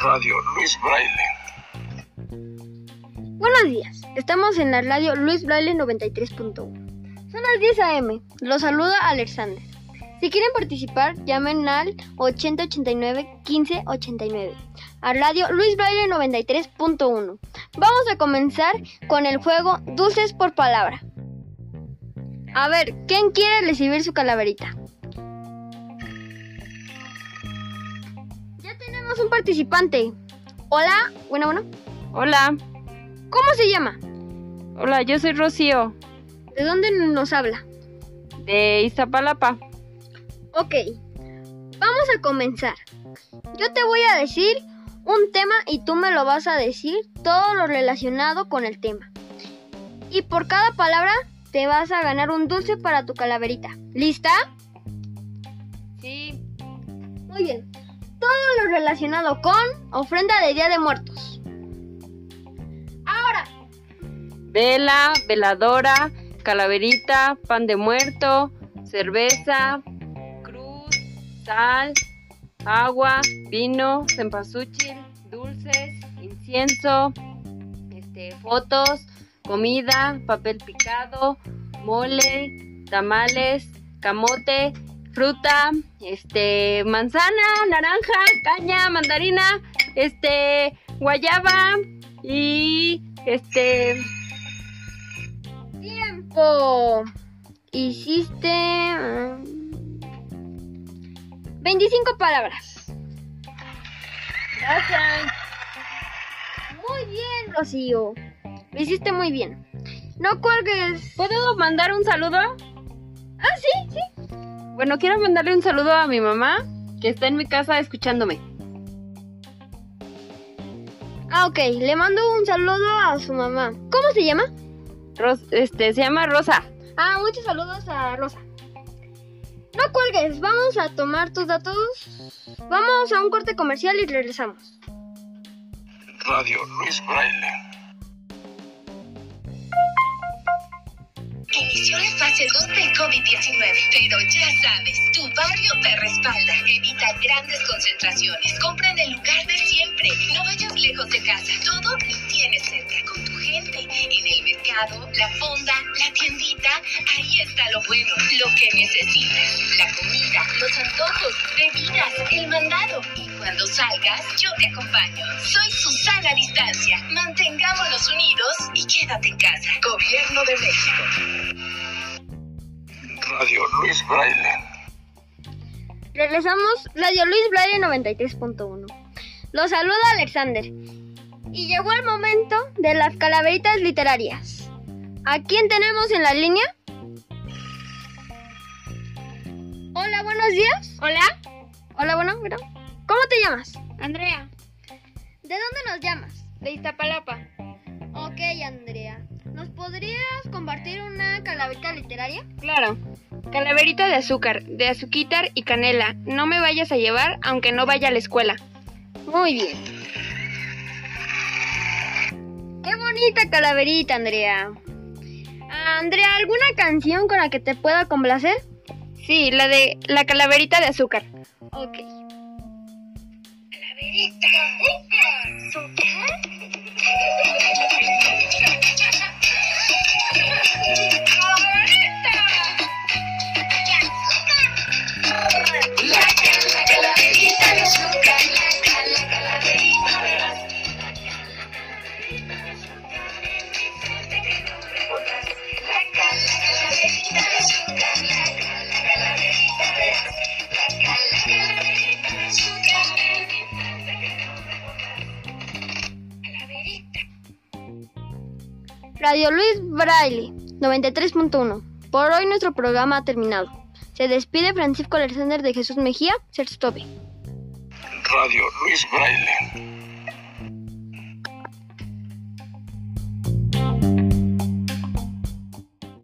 Radio Luis Braille. Buenos días, estamos en la radio Luis Braille 93.1. Son las 10 a.m. Los saluda Alexander. Si quieren participar, llamen al 8089 1589 a radio Luis Braille 93.1. Vamos a comenzar con el juego Dulces por Palabra. A ver, ¿quién quiere recibir su calaverita? Ya tenemos un participante. Hola, bueno. Hola. ¿Cómo se llama? Hola, yo soy Rocío. ¿De dónde nos habla? De Iztapalapa. Ok, vamos a comenzar. Yo te voy a decir un tema y tú me lo vas a decir todo lo relacionado con el tema. Y por cada palabra te vas a ganar un dulce para tu calaverita. ¿Lista? Sí. Muy bien. Todo lo relacionado con ofrenda de Día de Muertos. Ahora. Vela, veladora, calaverita, pan de muerto, cerveza, cruz, sal, agua, vino, cempasúchil, dulces, incienso, fotos, comida, papel picado, mole, tamales, camote, fruta, manzana, naranja, caña, mandarina, guayaba y Tiempo. Hiciste 25 palabras. Gracias. Muy bien, Rocío. Lo hiciste muy bien. No cuelgues. ¿Puedo mandar un saludo? Ah, sí. Bueno, quiero mandarle un saludo a mi mamá, que está en mi casa escuchándome. Ah, ok. Le mando un saludo a su mamá. ¿Cómo se llama? Se llama Rosa. Ah, muchos saludos a Rosa. No cuelgues. Vamos a tomar tus datos. Vamos a un corte comercial y regresamos. Radio Luis Braille. Inició la fase 2 del COVID-19, pero ya sabes, tu barrio te respalda. Evita grandes concentraciones. Compra en el lugar de siempre. No vayas lejos de casa. Todo lo tienes cerca, con tu gente. En el mercado, la fonda, la tiendita. Ahí está lo bueno, lo que necesitas. La comida, los antojos, bebidas, el mandado. Y cuando salgas, yo te acompaño. Soy Susana Distancia. Mantengámonos unidos y quédate en casa. Gobierno de México. Radio Luis Braille. Regresamos, Radio Luis Braille 93.1. Los saluda Alexander. Y llegó el momento de las calaveritas literarias. ¿A quién tenemos en la línea? Hola, buenos días. Hola, bueno. ¿Cómo te llamas? Andrea, ¿De dónde nos llamas? de Iztapalapa. Ok, Andrea. ¿Nos podrías compartir una calaverita literaria? Claro. Calaverita de azúcar, de azuquitar y canela. No me vayas a llevar aunque no vaya a la escuela. Muy bien. ¡Qué bonita calaverita, Andrea! Andrea, ¿alguna canción con la que te pueda complacer? Sí, la de la calaverita de azúcar. Ok. Calaverita. Radio Luis Braille 93.1. Por hoy nuestro programa ha terminado. Se despide Francisco Alexander de Jesús Mejía, Serstobe. Radio Luis Braille.